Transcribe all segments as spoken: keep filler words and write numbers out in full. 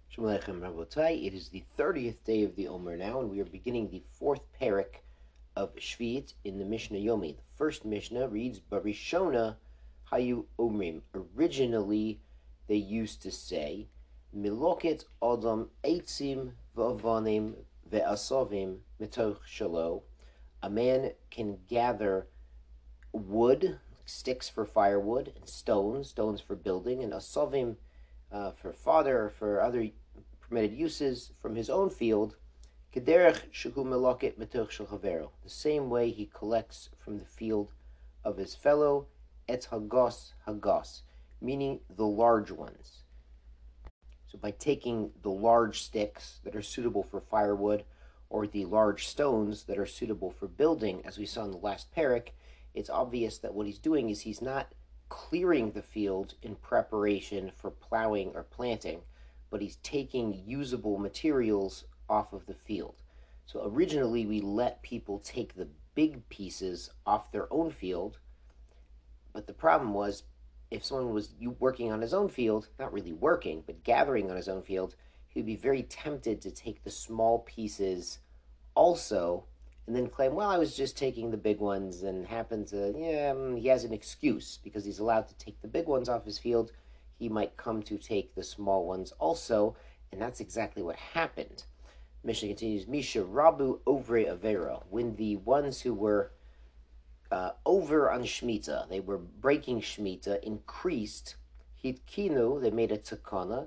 Shalom Aleichem Rabotai. It is the thirtieth day of the Omer now, and we are beginning the fourth parak of Shvi'it in the Mishnah Yomi. The first Mishnah reads, Barishona Hayu Omrim. Originally, they used to say, Miloket Adam Eitzim V'avanim Ve'asovim Mitoch Shalo. A man can gather wood, sticks for firewood, and stones, stones for building, and asovim uh, for fodder, or for other permitted uses from his own field, kederech shehu meloket metoch shel chavero. The same way he collects from the field of his fellow, et hagos hagos, meaning the large ones. So by taking the large sticks that are suitable for firewood, or the large stones that are suitable for building, as we saw in the last parak, it's obvious that what he's doing is he's not clearing the field in preparation for plowing or planting, but he's taking usable materials off of the field. So originally we let people take the big pieces off their own field, but the problem was if someone was working on his own field, not really working, but gathering on his own field, he would be very tempted to take the small pieces also, and then claim, well, I was just taking the big ones, and happen to, yeah, he has an excuse because he's allowed to take the big ones off his field. He might come to take the small ones also, and that's exactly what happened. Mishnah continues, Misha Rabu Ovre Avera, when the ones who were uh, over on Shemitah, they were breaking Shemitah, increased, Hitkinu, they made a takana,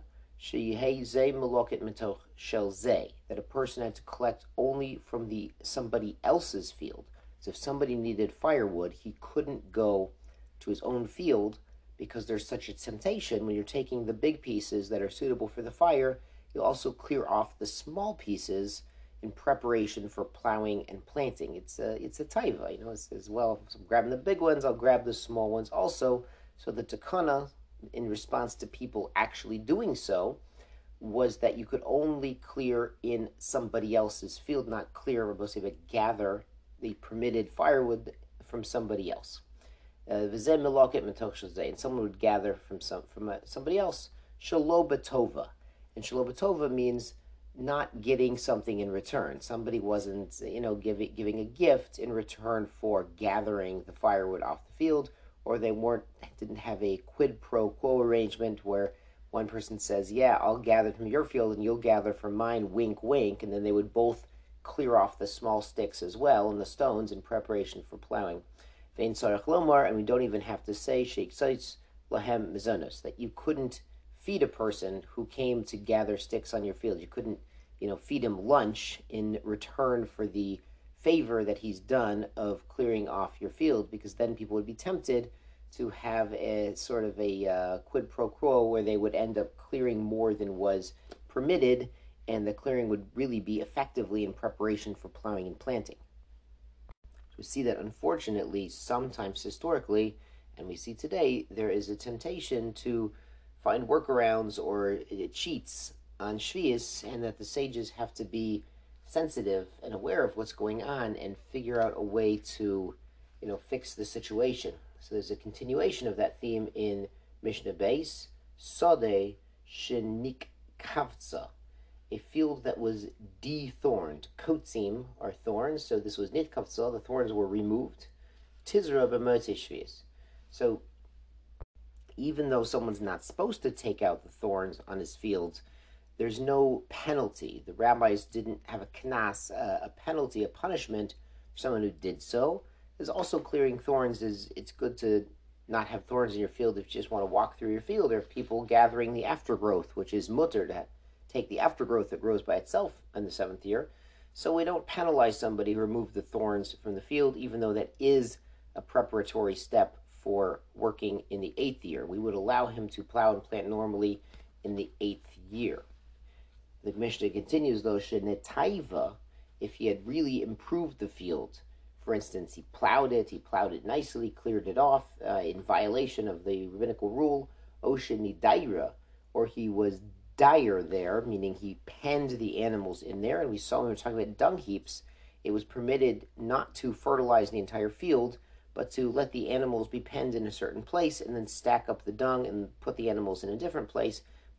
that a person had to collect only from the somebody else's field. So if somebody needed firewood, he couldn't go to his own field because there's such a temptation when you're taking the big pieces that are suitable for the fire, you'll also clear off the small pieces in preparation for plowing and planting. It's a, it's a taiva, you know, it says, well, if I'm grabbing the big ones, I'll grab the small ones also. So the takana, in response to people actually doing so, was that you could only clear in somebody else's field, not clear, but gather the permitted firewood from somebody else. Uh, and someone would gather from some from a, somebody else. Shalo batova, and shalo batova means not getting something in return. Somebody wasn't, you know, giving giving a gift in return for gathering the firewood off the field, or they weren't didn't have a quid pro quo arrangement where one person says, yeah, I'll gather from your field and you'll gather from mine, wink, wink, and then they would both clear off the small sticks as well and the stones in preparation for plowing. Vein sarach lomar, and we don't even have to say sheikh sites lahem mizonos, that you couldn't feed a person who came to gather sticks on your field. You couldn't, you know, feed him lunch in return for the favor that he's done of clearing off your field, because then people would be tempted to have a sort of a uh, quid pro quo where they would end up clearing more than was permitted, and the clearing would really be effectively in preparation for plowing and planting. So we see that unfortunately, sometimes historically, and we see today, there is a temptation to find workarounds or uh, cheats on Shvius, and that the sages have to be sensitive and aware of what's going on and figure out a way to, you know, fix the situation. So there's a continuation of that theme in Mishnah Beis, Sode Shenik Kavtza, a field that was de-thorned. Kotzim are thorns, so this was Nit Kavtza, the thorns were removed. Tizra b'motei Shvius. So even though someone's not supposed to take out the thorns on his fields, there's no penalty. The rabbis didn't have a knas, uh, a penalty, a punishment for someone who did so. There's also clearing thorns. Is it's good to not have thorns in your field if you just want to walk through your field, or people gathering the aftergrowth, which is mutter, to take the aftergrowth that grows by itself in the seventh year. So we don't penalize somebody who removed the thorns from the field, even though that is a preparatory step for working in the eighth year. We would allow him to plow and plant normally in the eighth year. The Mishnah continues, though, Shenetaiva, if he had really improved the field, for instance, he plowed it, he plowed it nicely, cleared it off uh, in violation of the rabbinical rule, Oshenidaira, or he was dire there, meaning he penned the animals in there, and we saw when we were talking about dung heaps, it was permitted not to fertilize the entire field, but to let the animals be penned in a certain place and then stack up the dung and put the animals in a different place.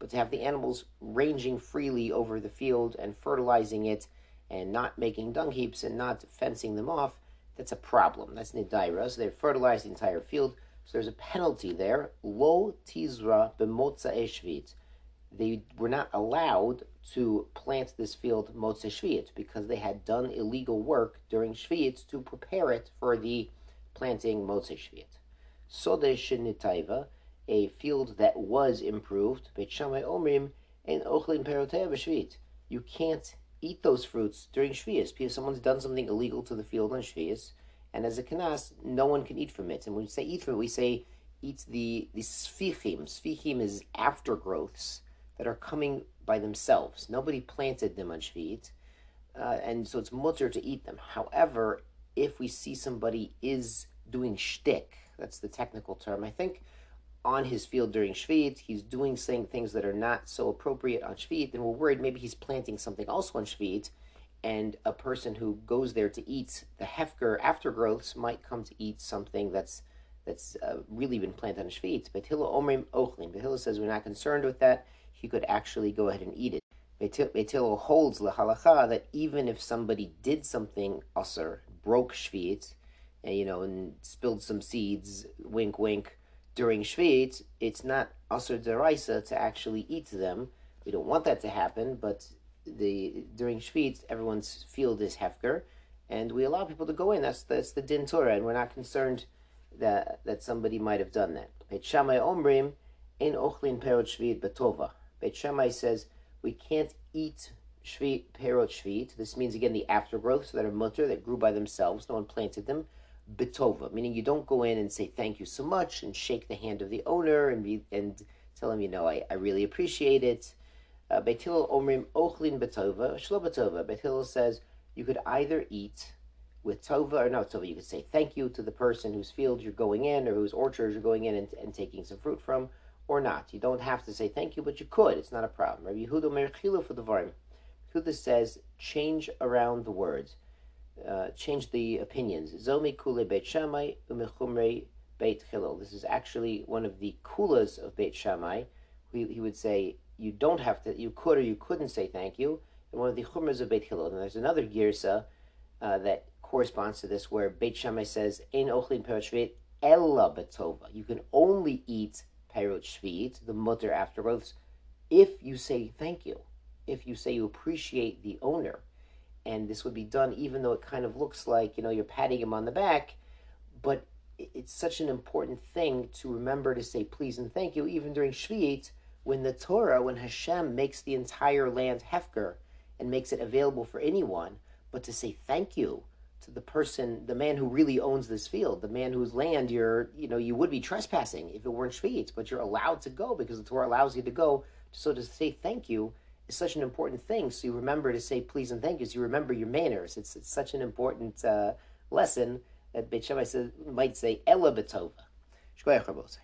But to have the animals ranging freely over the field and fertilizing it and not making dung heaps and not fencing them off, that's a problem. That's nidaira. So they've fertilized the entire field. So there's a penalty there. Lo tizra b'motzei shvit. They were not allowed to plant this field motzei shvit because they had done illegal work during shvit to prepare it for the planting motzei shvit. Sodeh shenitaiva, a field that was improved. Beit Shammai omrim ein ochlin perotei b'shvit. You can't eat those fruits during Shvius because someone's done something illegal to the field on Shvius, and as a kanas, no one can eat from it. And when we say eat from it, we say eat the the sfichim. Sfichim is aftergrowths that are coming by themselves. Nobody planted them on Shviut, uh, and so it's mutter to eat them. However, if we see somebody is doing shtick, that's the technical term, I think, on his field during Shvit, he's doing saying things that are not so appropriate on Shvit, and we're worried maybe he's planting something else on Shvit, and a person who goes there to eat the hefker aftergrowths might come to eat something that's that's uh, really been planted on Shvit. But Hillel omrim ochlin. But Hillel says we're not concerned with that. He could actually go ahead and eat it. Beit Hillel holds lahalacha that even if somebody did something aser, broke Shvit, and, you know, and spilled some seeds, wink, wink, during Shvit, it's not Asur Deraisa to actually eat them. We don't want that to happen, but the during Shvit, everyone's field is hefker, and we allow people to go in. That's that's the din Torah, and we're not concerned that that somebody might have done that. Beit Shammai omrim ein ochlin perot Shvit betova. Beit Shammai says we can't eat Shvit perot Shvit. This means again the aftergrowths that are mutter that grew by themselves. No one planted them. Betova, meaning you don't go in and say thank you so much and shake the hand of the owner and be, and tell him, you know, I, I really appreciate it. Beit Hillel omrim ochlin betova, shlo betova. Beit Hillel says you could either eat with tova or not tova. You could say thank you to the person whose field you're going in or whose orchard you're going in and, and taking some fruit from, or not. You don't have to say thank you, but you could. It's not a problem. Rabbi Yehuda Omer chilu for the varim. Yehuda says change around the words. Uh, change the opinions. Zomi kule Beit Shammai umechumrei Beit Hillel. This is actually one of the kulas of Beit Shammai. He, he would say you don't have to, you could or you couldn't say thank you. And one of the chumras of Beit Hillel. And there's another girsa uh, that corresponds to this where Beit Shammai says ein ochlin perot shvit ella betova. You can only eat perot shvit, the mutter aftergrowths, if you say thank you, if you say you appreciate the owner. And this would be done even though it kind of looks like, you know, you're patting him on the back, but it's such an important thing to remember to say please and thank you, even during Shvi'it, when the Torah, when Hashem makes the entire land hefker and makes it available for anyone, but to say thank you to the person, the man who really owns this field, the man whose land you're, you know, you would be trespassing if it weren't Shvi'it, but you're allowed to go because the Torah allows you to go. So to say thank you is such an important thing. So you remember to say please and thank you. So you remember your manners. It's it's such an important uh, lesson that Beit Shammai says, might say Ella Betova. Shkoyach Rabosai.